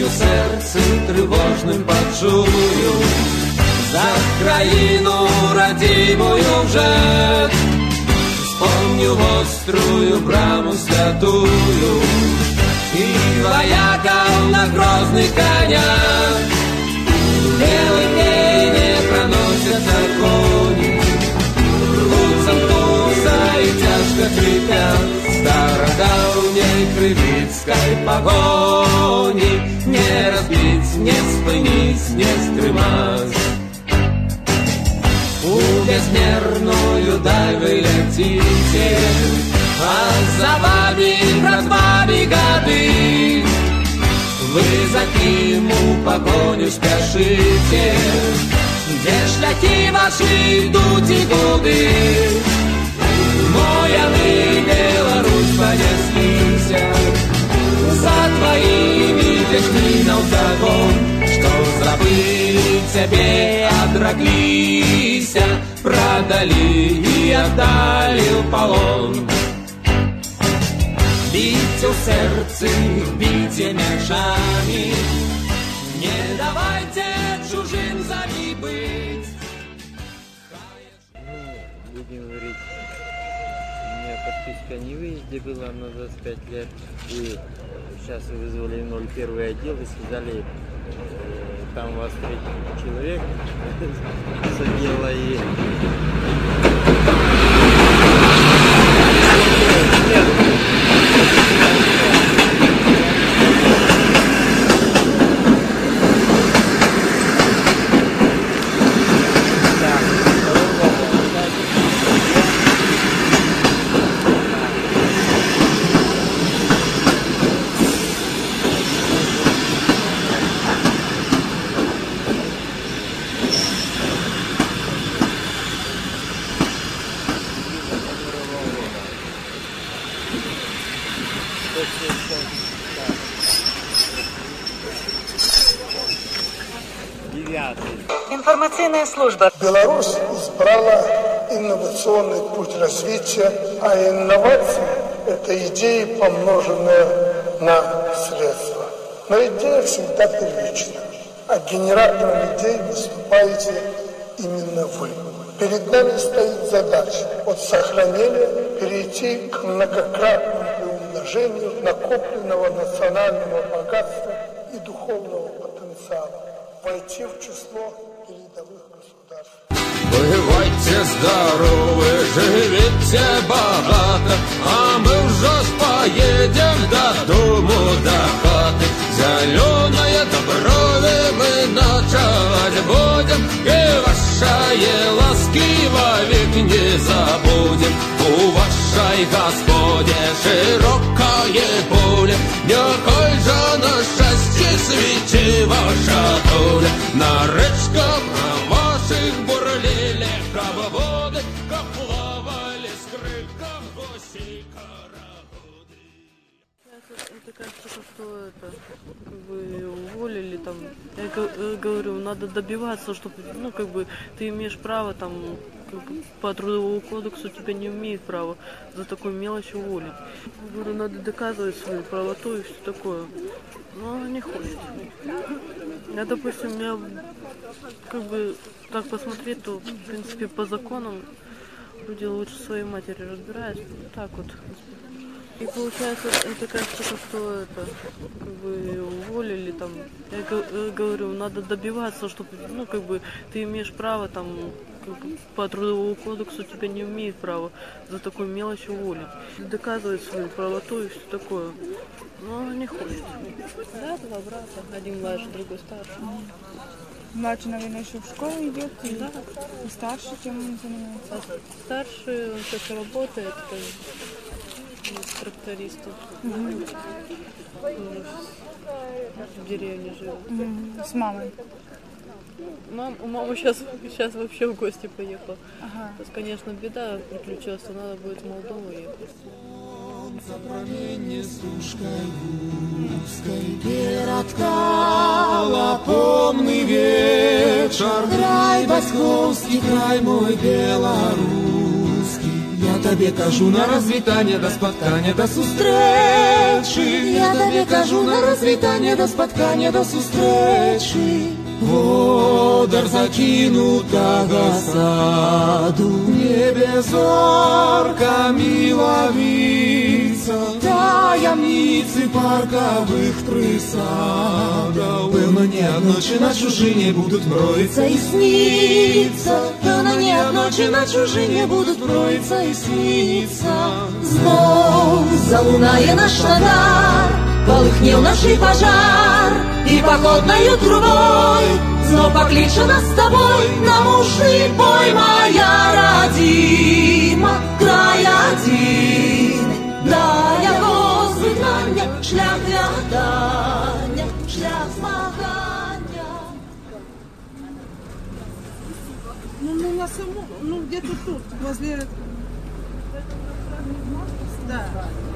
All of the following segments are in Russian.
у серці тривожним почую, за країну радімою вже, вспомню острую браму святую и вояков на грозных конях. Белый день не проносятся кони, рвутся туса и тяжко крепят стародавней крывицкой погони. Не разбить, не спынить, не стремать, у безмерную даль вы летите, а за вами, братвами, годы. Вы за ким у погоню спешите, где шляхи ваши идут и годы. Моя вы, Беларусь, понеслися за твоими детьми на загон, что забыли тебе, отроглися, продали и отдали в полон. Бейте у сердца, бейте мячами, не давайте чужим за ней быть. Будем говорить, у меня подписка не выезде была на 25 лет, и сейчас вызвали 01 отдел и сказали, там у вас 3 человек с отдела и... Информационная служба. Беларусь избрала инновационный путь развития, а инновации – это идеи, помноженные на средства. Но идея всегда первична, а генератором идей выступаете именно вы. Перед нами стоит задача от сохранения перейти к многократному приумножению накопленного национального богатства и духовного потенциала, войти в число передовых государств. Бывайте здоровы, живите богато, а мы уже поедем до дому, до хаты. Зеленое доброве мы ночевать будем, и вашей ласки вовек не забудем. У вашей Господе широкое поле, нехай же на счастье свечи ваша доля. На речках ваших бурлили кабоводы, как плавали с крыльком гуси карагоды. Это кажется, что это как бы уволили там. Я говорю, надо добиваться, чтобы, ну, как бы ты имеешь право там, как бы, по трудовому кодексу тебя не имеет права за такую мелочь уволить. Я говорю, надо доказывать свою правоту и все такое. Но она не хочет. Я, допустим, я как бы так посмотреть, то в принципе по законам люди лучше своей матери разбираются. Вот так вот. И получается, это кажется, что это как бы уволили там. Я говорю, надо добиваться, чтобы, ну, как бы ты имеешь право там, как бы, по трудовому кодексу тебя не имеет права за такую мелочь уволить. Доказывать свою правоту и все такое. Но она не хочет. Да, два брата, один младший, другой старший. Младший, наверное, еще в школу идет, да. И старший чем он занимается? А старший, он сейчас работает трактористом. В деревне живет. С мамой? У мамы сейчас вообще в гости поехала. Ага. То есть, конечно, беда приключилась, надо будет в Молдову ехать. Переткала помный вечер, край Басковский, край мой белорусский. Я тобі кажу на розвітання, до споткання, до зустрічі. Я тобі кажу на розвітання, до споткання, до зустрічі. Водар закинутого саду, в небе зорка миловица, таямницы парковых присадов. Певно, не од ночи на чужине будут мроиться и сниться. Певно, не од ночи на чужине будут мроиться и сниться. Знов залунає наш радар, полыхнел наш пожар, и походною трубой знов покличе нас с тобой на мужний бой, моя родима, край один. Да його звикнання, шлях в'ядання, шлях змагання. Ну, на самом, ну, где-то тут, возле... Да.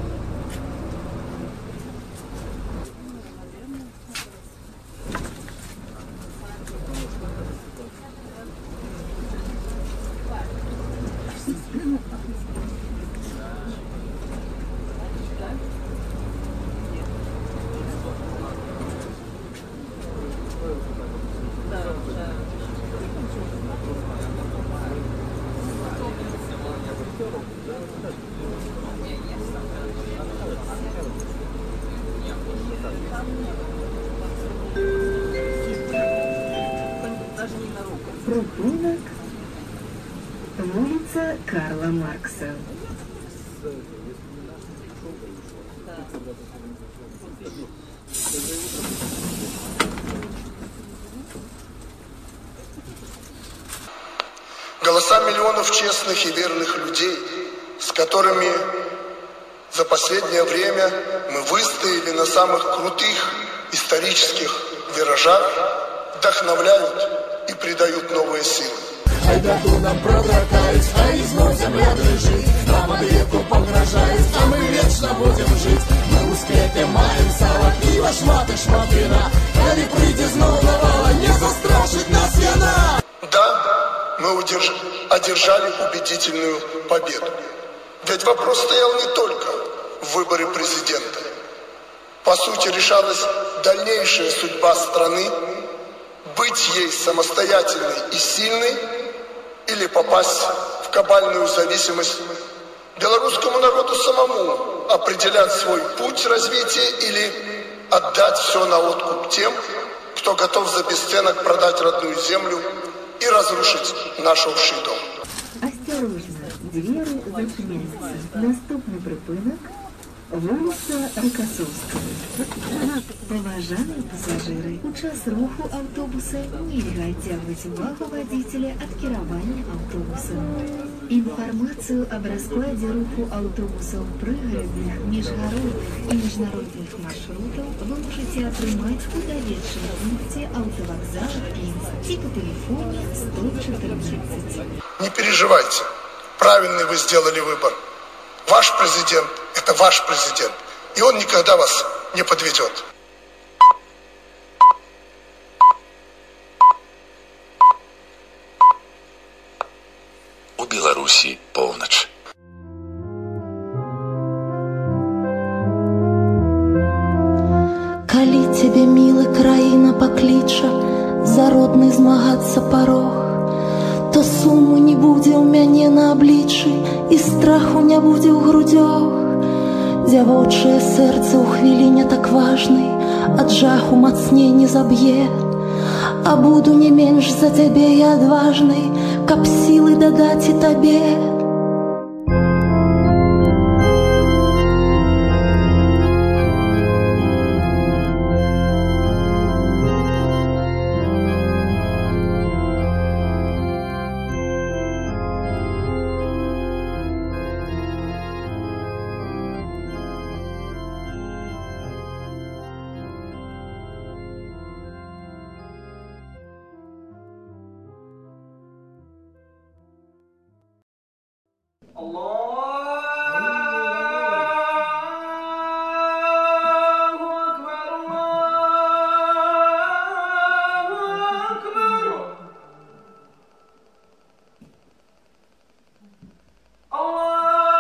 Пропунок, вулиця Карла Маркса. Голоса миллионов честных и верных людей, с которыми за последнее время мы выстояли на самых крутых исторических виражах, вдохновляют и придают новые силы. Ай да нам продракаюсь, а изнов земля дрожит. Нам от веку погрожает, а мы вечно будем жить. Мы успехи маем сало, пиво, шматы, шматына. Коли прийде знов навала, не застрашит нас яна. Да, мы одержали убедительную победу. Ведь вопрос стоял не только в выборе президента. По сути, решалась дальнейшая судьба страны, быть ей самостоятельной и сильной или попасть в кабальную зависимость. Белорусскому народу самому определять свой путь развития или отдать все на откуп тем, кто готов за бесценок продать родную землю и разрушить наш общий дом. Осторожно, двери зачиняются. Наступний припинок – вулиця Рокоссовського. Поважаемые пассажиры, у час руху автобуса нельзя оттягивать увагу водителя от кіравання автобусом. Информацию об раскладе руху автобусов пригородных, межгородных и международных маршрутов вы можете отрымать в удалечном пункте автовокзала Пинск и по телефону 114. Не переживайте, правильный вы сделали выбор. Ваш президент – это ваш президент, и он никогда вас не подведет. У Беларусі поўнач. Калі цябе мілы краіна пакліча за родны змагацца парог, то суму не будзе ў мяне на абліччы і страху не будзе ў грудзях. Дзявочае сэрца ў хвіліне так важнай ад жаху мацней не заб'е, а буду не менш за цябе і адважнай, каб сілы дадаць і табе. Allah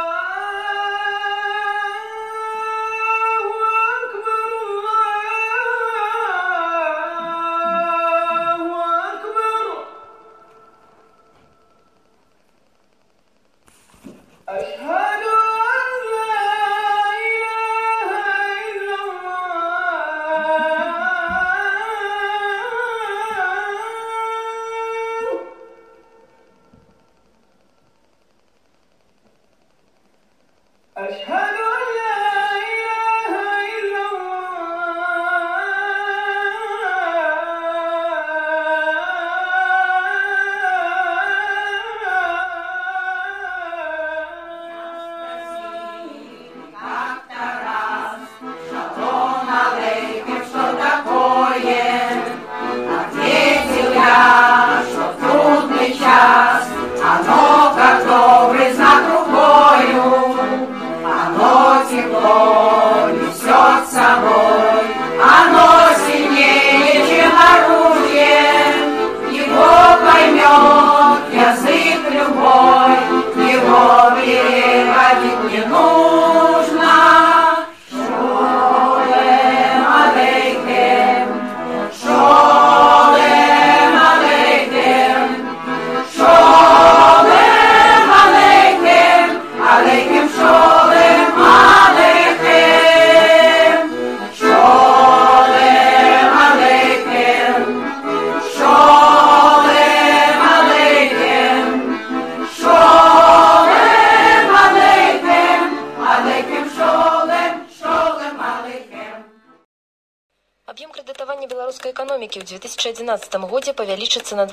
экономики ў 2011 годзе павялічыцца на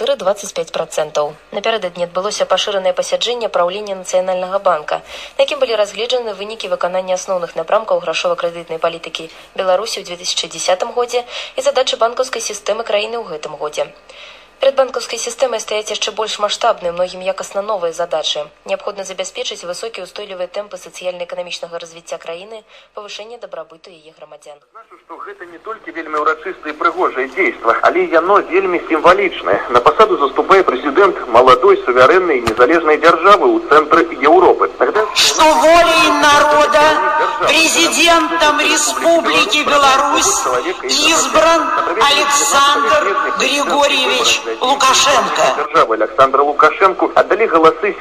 24-25%. Напярэдадні адбылося пашыранае пасяджэнне праўлення Нацыянальнага банка, на якім былі разгледжаны вынікі выканання асноўных напрамкаў грашова-крэдытнай палітыкі Беларусі ў 2010 годзе і задачы банкаўскай сістэмы краіны ў гэтым годзе. Перед банковской системой стоят еще больше масштабные, многим якостно новые задачи. Необходимо забеспечить высокие устойчивые темпы социально-экономичного развития краины, повышение добробыту ее громадян. Что это не только вельми урочистое и пригожее действо, але и оно вельми символичное. На посаду заступает президент молодой, суверенной и незалежной державы у центра Европы. Что волей народа президентом Республики Беларусь избран Александр Григорьевич Лукашенко. Державы Александра Лукашенко отдали голосы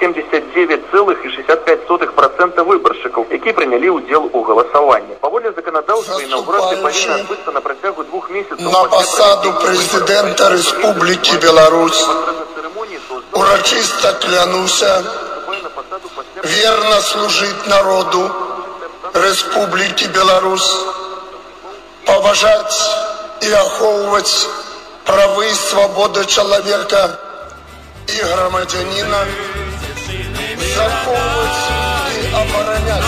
79,65% выборщиков, которые приняли удел у голосования. По воле законодательства инаугурация повинна отбыться на протягу 2 месяцев. На посаду президента Республики Беларусь урочисто клянуся верно служить народу Республики Беларусь, поважать и оховывать правы и свободы человека и громадянина, заховывать и оборонять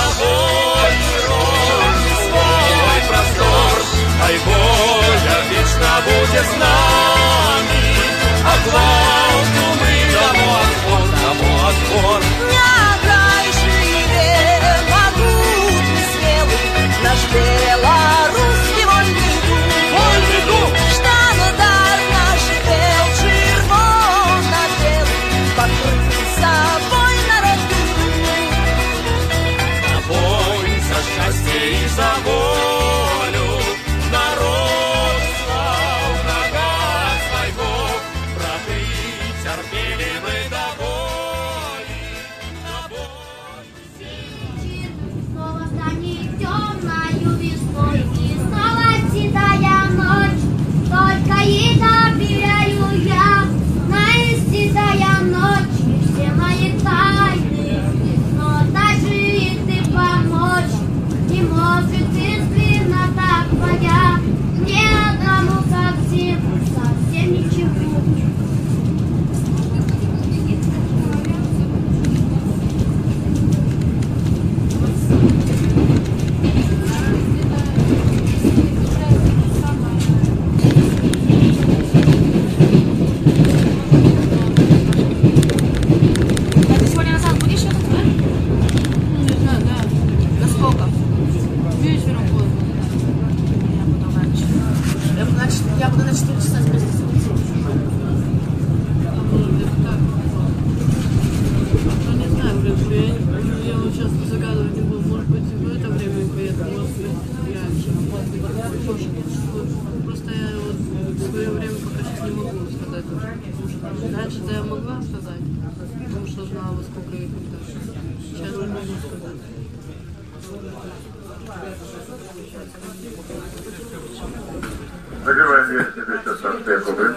Ай, воля вечно будет с нами, а гвалту мы тому отпор. Нягай живе, могутный, смелый, наш белорусский вольный дух, что дар наш бел, червоно-белый, покрыл собой народный дух. На бой за счастье и за волю народ слал врага своего, браты терпели мы до боли, на бой. Снова станет темною весной, и снова седая ночь, только и добираю я, наистидая ночь, и все мои тайны, но даже и ты помочь не может искренно так твоя, ни одному совсем ничего. Ты сегодня назад будешь ехать, да? Не знаю, да. На сколько? Вечером поздно. Я буду на 4 часа с преступницей. Ну, не знаю, блин, я вот сейчас загадывать не буду. Может быть, в это время поеду, может быть, раньше, может быть, позже. Просто я вот в свое время пока сейчас не могу сказать. Потому что раньше-то я могла сказать, потому что знала, во сколько я когда. Сейчас не могу сказать. Закрываем 256 кубы.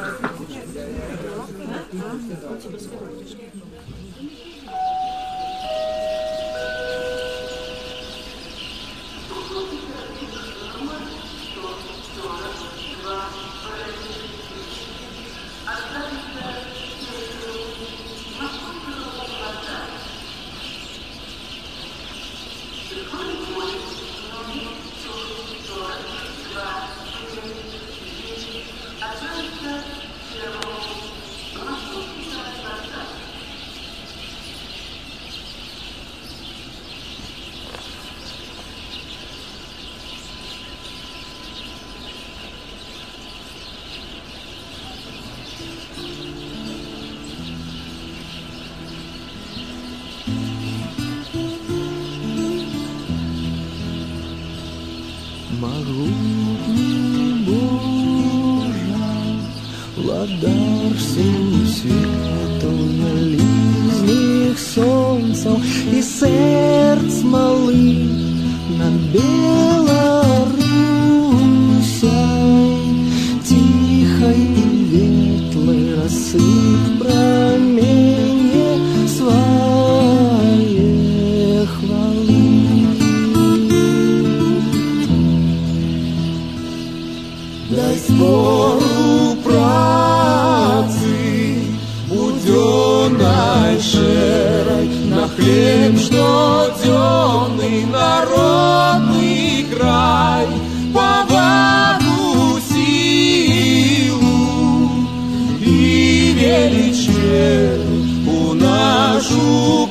Могутний Божа, владар всього світу, залізних сонців і серць малих над Белорусей, тихой і ветлой розсип промені своє хвали. Дай спору працы, буденной шерой, на хлеб штоденный народный край, повагу, силу и величие у нашу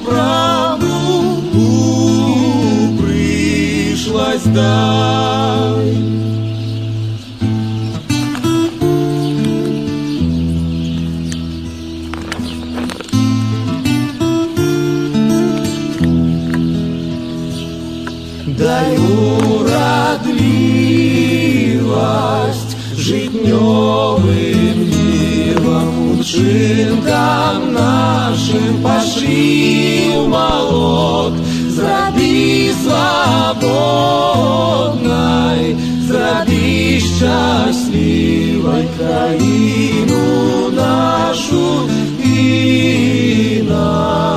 правду пришлось дай. Дай уродливость житнёвым дивом, учинкам нашим пошли в молот, зраби свободной, зраби счастливой краину нашу и нашу.